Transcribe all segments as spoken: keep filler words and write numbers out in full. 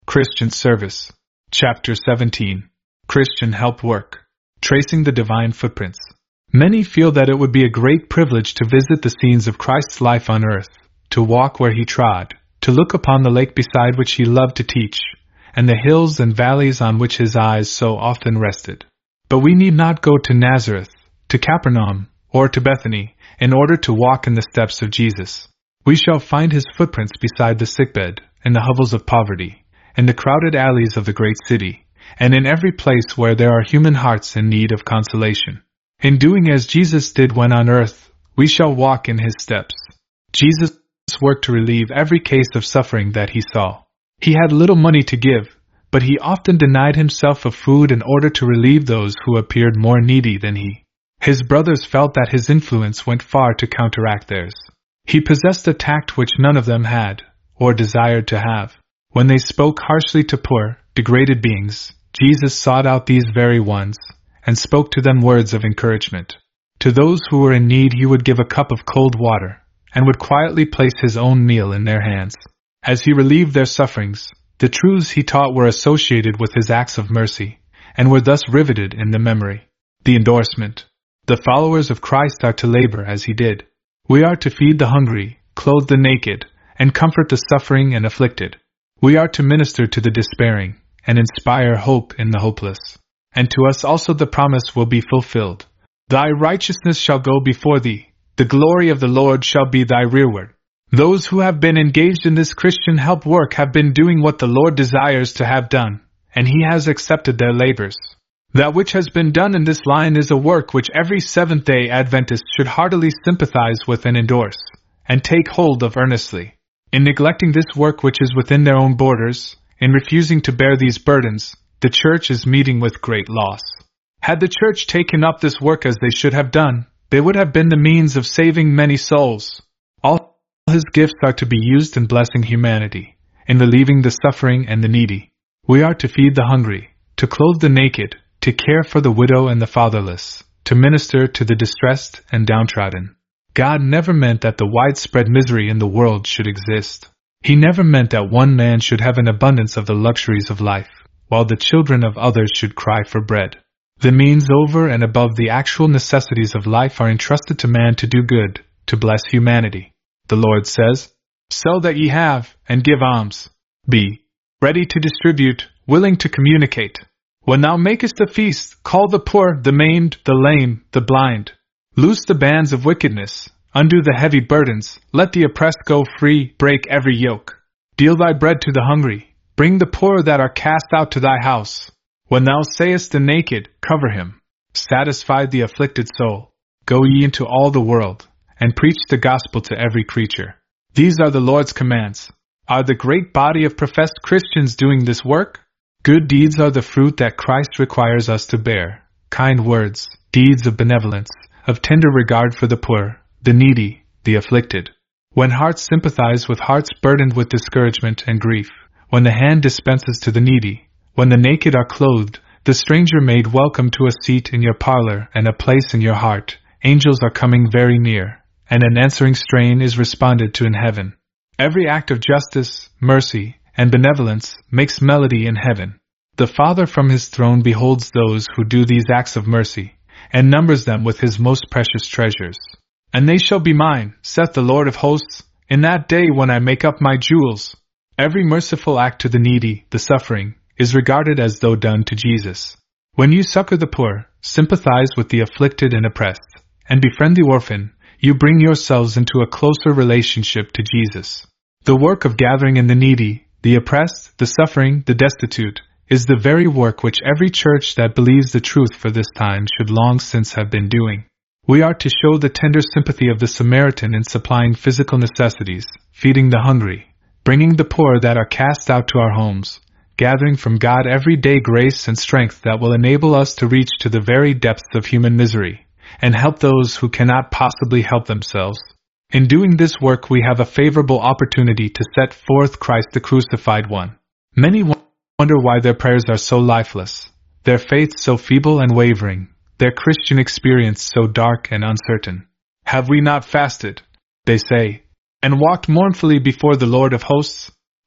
Christian Service. Chapter seventeen. Christian Help Work. Tracing the Divine Footprints. Many feel that it would be a great privilege to visit the scenes of Christ's life on earth, to walk where he trod, to look upon the lake beside which he loved to teach, and the hills and valleys on which his eyes so often rested. But we need not go to Nazareth, to Capernaum, or to Bethany, in order to walk in the steps of Jesus. We shall find his footprints beside the sickbed, in the hovels of poverty, in the crowded alleys of the great city, and in every place where there are human hearts in need of consolation. In doing as Jesus did when on earth, we shall walk in his steps. Jesus worked to relieve every case of suffering that he saw. He had little money to give, but he often denied himself of food in order to relieve those who appeared more needy than he. His brothers felt that his influence went far to counteract theirs. He possessed a tact which none of them had, or desired to have. When they spoke harshly to poor, degraded beings, Jesus sought out these very ones, and spoke to them words of encouragement. To those who were in need he would give a cup of cold water, and would quietly place his own meal in their hands. As he relieved their sufferings, the truths he taught were associated with his acts of mercy, and were thus riveted in the memory. The endorsement. The followers of Christ are to labor as he did. We are to feed the hungry, clothe the naked, and comfort the suffering and afflicted. We are to minister to the despairing, and inspire hope in the hopeless. And to us also the promise will be fulfilled. Thy righteousness shall go before thee, the glory of the Lord shall be thy rearward. Those who have been engaged in this Christian help work have been doing what the Lord desires to have done, and he has accepted their labors. That which has been done in this line is a work which every Seventh-day Adventist should heartily sympathize with and endorse, and take hold of earnestly. In neglecting this work which is within their own borders, in refusing to bear these burdens, the Church is meeting with great loss. Had the Church taken up this work as they should have done, they would have been the means of saving many souls. All his gifts are to be used in blessing humanity, in relieving the suffering and the needy. We are to feed the hungry, to clothe the naked, to care for the widow and the fatherless, to minister to the distressed and downtrodden. God never meant that the widespread misery in the world should exist. He never meant that one man should have an abundance of the luxuries of life, while the children of others should cry for bread. The means over and above the actual necessities of life are entrusted to man to do good, to bless humanity. The Lord says, "Sell that ye have, and give alms. Be ready to distribute, willing to communicate. When thou makest a feast, call the poor, the maimed, the lame, the blind. Loose the bands of wickedness, undo the heavy burdens, let the oppressed go free, break every yoke. Deal thy bread to the hungry, bring the poor that are cast out to thy house. When thou sayest the naked, cover him. Satisfy the afflicted soul. Go ye into all the world, and preach the gospel to every creature." These are the Lord's commands. Are the great body of professed Christians doing this work? Good deeds are the fruit that Christ requires us to bear. Kind words, deeds of benevolence, of tender regard for the poor, the needy, the afflicted. When hearts sympathize with hearts burdened with discouragement and grief, when the hand dispenses to the needy, when the naked are clothed, the stranger made welcome to a seat in your parlor and a place in your heart, angels are coming very near, and an answering strain is responded to in heaven. Every act of justice, mercy, and benevolence makes melody in heaven. The Father from his throne beholds those who do these acts of mercy, and numbers them with his most precious treasures. And they shall be mine, saith the Lord of hosts, in that day when I make up my jewels. Every merciful act to the needy, the suffering, is regarded as though done to Jesus. When you succor the poor, sympathize with the afflicted and oppressed, and befriend the orphan, you bring yourselves into a closer relationship to Jesus. The work of gathering in the needy, the oppressed, the suffering, the destitute, is the very work which every church that believes the truth for this time should long since have been doing. We are to show the tender sympathy of the Samaritan in supplying physical necessities, feeding the hungry, bringing the poor that are cast out to our homes, gathering from God every day grace and strength that will enable us to reach to the very depths of human misery, and help those who cannot possibly help themselves. In doing this work we have a favorable opportunity to set forth Christ the Crucified One. Many wonder why their prayers are so lifeless, their faith so feeble and wavering, their Christian experience so dark and uncertain. Have we not fasted, they say, and walked mournfully before the Lord of hosts?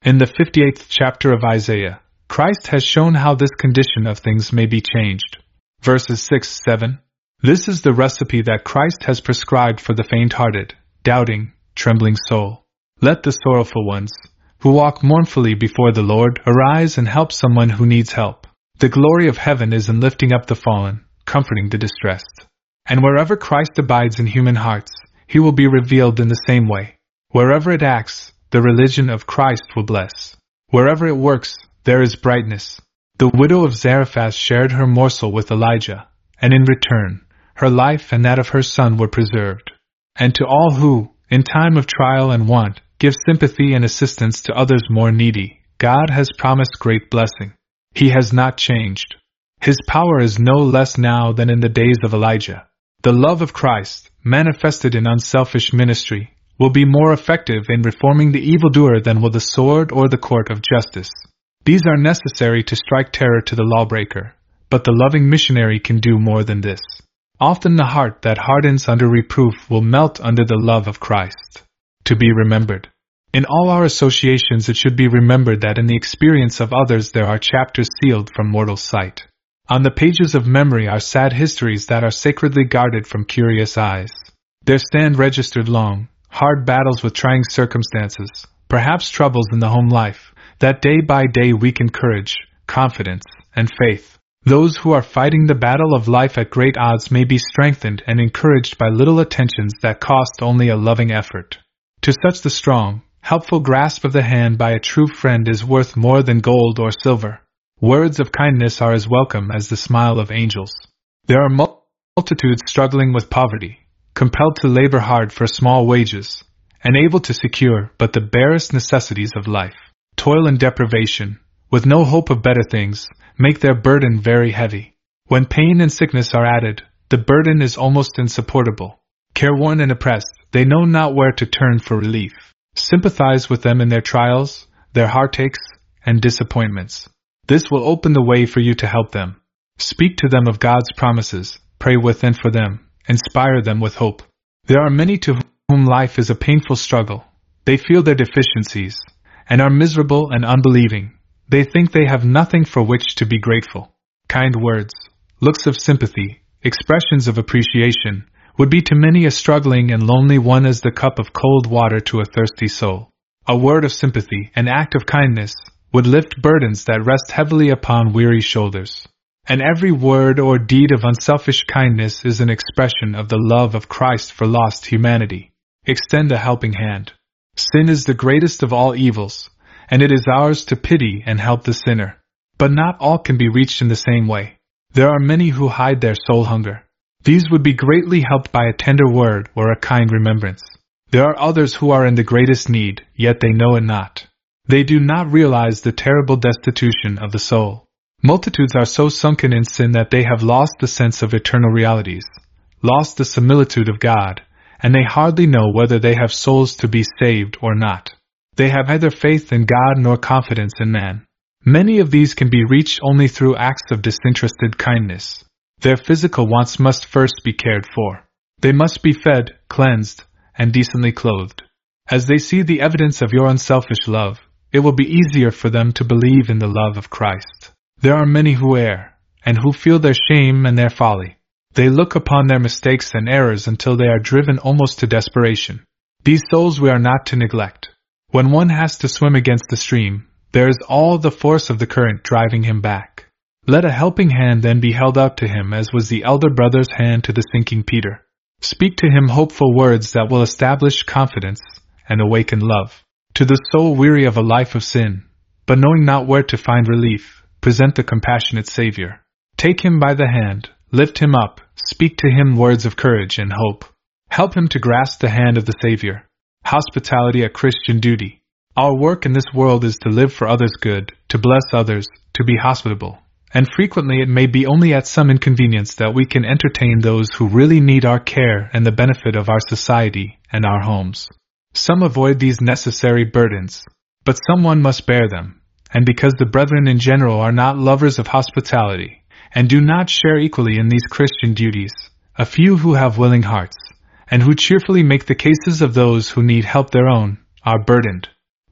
In the fifty-eighth chapter of Isaiah, Christ has shown how this condition of things may be changed. Verses six to seven. This is the recipe that Christ has prescribed for the faint-hearted, doubting, trembling soul. Let the sorrowful ones, who walk mournfully before the Lord, arise and help someone who needs help. The glory of heaven is in lifting up the fallen, comforting the distressed. And wherever Christ abides in human hearts, he will be revealed in the same way. Wherever it acts, the religion of Christ will bless. Wherever it works, there is brightness. The widow of Zarephath shared her morsel with Elijah, and in return, her life and that of her son were preserved. And to all who, in time of trial and want, give sympathy and assistance to others more needy, God has promised great blessing. He has not changed. His power is no less now than in the days of Elijah. The love of Christ, manifested in unselfish ministry, will be more effective in reforming the evildoer than will the sword or the court of justice. These are necessary to strike terror to the lawbreaker, but the loving missionary can do more than this. Often the heart that hardens under reproof will melt under the love of Christ. To be remembered. In all our associations it should be remembered that in the experience of others there are chapters sealed from mortal sight. On the pages of memory are sad histories that are sacredly guarded from curious eyes. There stand registered long, hard battles with trying circumstances, perhaps troubles in the home life, that day by day weaken courage, confidence, and faith. Those who are fighting the battle of life at great odds may be strengthened and encouraged by little attentions that cost only a loving effort. To such the strong, helpful grasp of the hand by a true friend is worth more than gold or silver. Words of kindness are as welcome as the smile of angels. There are multitudes struggling with poverty, compelled to labor hard for small wages, and able to secure but the barest necessities of life. Toil and deprivation, with no hope of better things, make their burden very heavy. When pain and sickness are added, the burden is almost insupportable. Careworn and oppressed, they know not where to turn for relief. Sympathize with them in their trials, their heartaches, and disappointments. This will open the way for you to help them. Speak to them of God's promises, pray with and for them, inspire them with hope. There are many to whom life is a painful struggle. They feel their deficiencies, and are miserable and unbelieving. They think they have nothing for which to be grateful. Kind words, looks of sympathy, expressions of appreciation, would be to many a struggling and lonely one as the cup of cold water to a thirsty soul. A word of sympathy, an act of kindness, would lift burdens that rest heavily upon weary shoulders. And every word or deed of unselfish kindness is an expression of the love of Christ for lost humanity. Extend a helping hand. Sin is the greatest of all evils, and it is ours to pity and help the sinner. But not all can be reached in the same way. There are many who hide their soul hunger. These would be greatly helped by a tender word or a kind remembrance. There are others who are in the greatest need, yet they know it not. They do not realize the terrible destitution of the soul. Multitudes are so sunken in sin that they have lost the sense of eternal realities, lost the similitude of God, and they hardly know whether they have souls to be saved or not. They have neither faith in God nor confidence in man. Many of these can be reached only through acts of disinterested kindness. Their physical wants must first be cared for. They must be fed, cleansed, and decently clothed. As they see the evidence of your unselfish love, it will be easier for them to believe in the love of Christ. There are many who err, and who feel their shame and their folly. They look upon their mistakes and errors until they are driven almost to desperation. These souls we are not to neglect. When one has to swim against the stream, there is all the force of the current driving him back. Let a helping hand then be held out to him as was the elder brother's hand to the sinking Peter. Speak to him hopeful words that will establish confidence and awaken love. To the soul weary of a life of sin, but knowing not where to find relief, present the compassionate Savior. Take him by the hand, lift him up, speak to him words of courage and hope. Help him to grasp the hand of the Savior. Hospitality a Christian duty. Our work in this world is to live for others' good, to bless others, to be hospitable. And frequently it may be only at some inconvenience that we can entertain those who really need our care and the benefit of our society and our homes. Some avoid these necessary burdens, but someone must bear them, and because the brethren in general are not lovers of hospitality, and do not share equally in these Christian duties, a few who have willing hearts, and who cheerfully make the cases of those who need help their own, are burdened.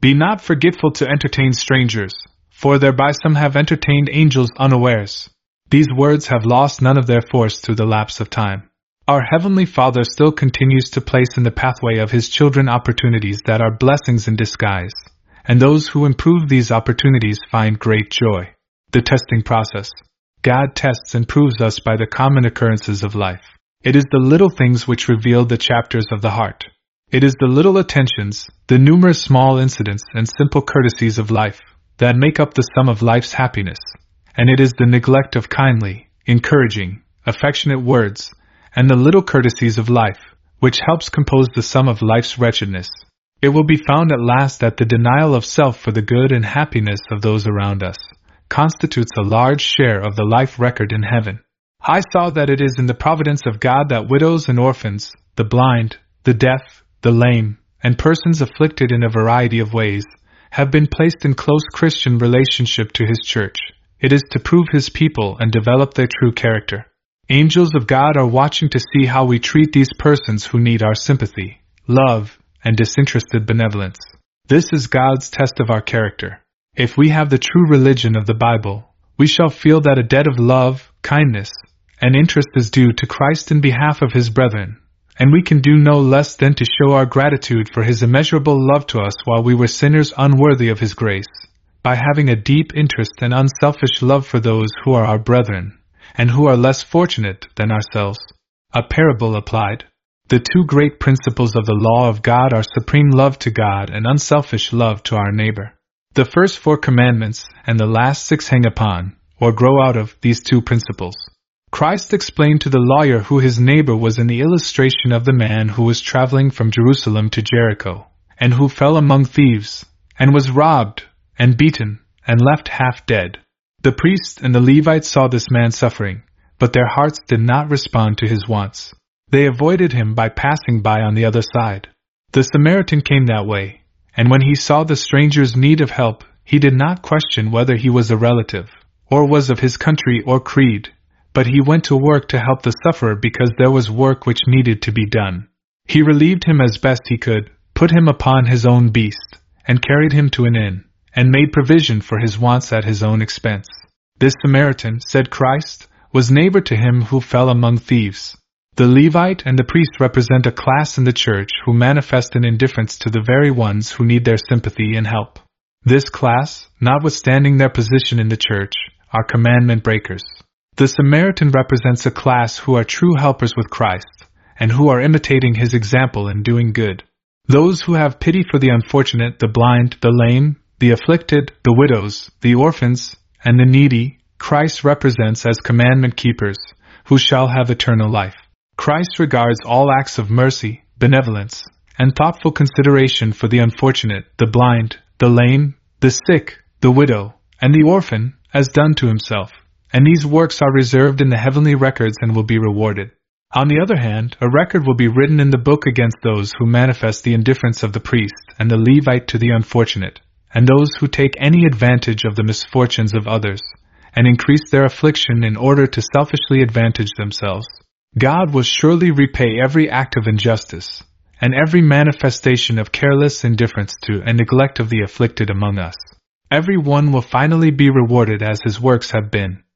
Be not forgetful to entertain strangers, for thereby some have entertained angels unawares. These words have lost none of their force through the lapse of time. Our Heavenly Father still continues to place in the pathway of His children opportunities that are blessings in disguise, and those who improve these opportunities find great joy. The testing process. God tests and proves us by the common occurrences of life. It is the little things which reveal the chapters of the heart. It is the little attentions, the numerous small incidents and simple courtesies of life, that make up the sum of life's happiness, and it is the neglect of kindly, encouraging, affectionate words, and the little courtesies of life, which helps compose the sum of life's wretchedness. It will be found at last that the denial of self for the good and happiness of those around us constitutes a large share of the life record in heaven. I saw that it is in the providence of God that widows and orphans, the blind, the deaf, the lame, and persons afflicted in a variety of ways, have been placed in close Christian relationship to His church. It is to prove His people and develop their true character. Angels of God are watching to see how we treat these persons who need our sympathy, love, and disinterested benevolence. This is God's test of our character. If we have the true religion of the Bible, we shall feel that a debt of love, kindness, and interest is due to Christ in behalf of His brethren, and we can do no less than to show our gratitude for His immeasurable love to us while we were sinners unworthy of His grace, by having a deep interest and unselfish love for those who are our brethren, and who are less fortunate than ourselves. A parable applied. The two great principles of the law of God are supreme love to God and unselfish love to our neighbor. The first four commandments and the last six hang upon, or grow out of, these two principles. Christ explained to the lawyer who his neighbor was in the illustration of the man who was traveling from Jerusalem to Jericho, and who fell among thieves, and was robbed, and beaten, and left half dead. The priest and the Levite saw this man suffering, but their hearts did not respond to his wants. They avoided him by passing by on the other side. The Samaritan came that way, and when he saw the stranger's need of help, he did not question whether he was a relative, or was of his country or creed, but he went to work to help the sufferer because there was work which needed to be done. He relieved him as best he could, put him upon his own beast, and carried him to an inn, and made provision for his wants at his own expense. This Samaritan, said Christ, was neighbor to him who fell among thieves. The Levite and the priest represent a class in the church who manifest an indifference to the very ones who need their sympathy and help. This class, notwithstanding their position in the church, are commandment breakers. The Samaritan represents a class who are true helpers with Christ, and who are imitating His example in doing good. Those who have pity for the unfortunate, the blind, the lame, the afflicted, the widows, the orphans, and the needy, Christ represents as commandment keepers, who shall have eternal life. Christ regards all acts of mercy, benevolence, and thoughtful consideration for the unfortunate, the blind, the lame, the sick, the widow, and the orphan, as done to Himself, and these works are reserved in the heavenly records and will be rewarded. On the other hand, a record will be written in the book against those who manifest the indifference of the priest and the Levite to the unfortunate, and those who take any advantage of the misfortunes of others, and increase their affliction in order to selfishly advantage themselves. God will surely repay every act of injustice, and every manifestation of careless indifference to and neglect of the afflicted among us. Every one will finally be rewarded as his works have been.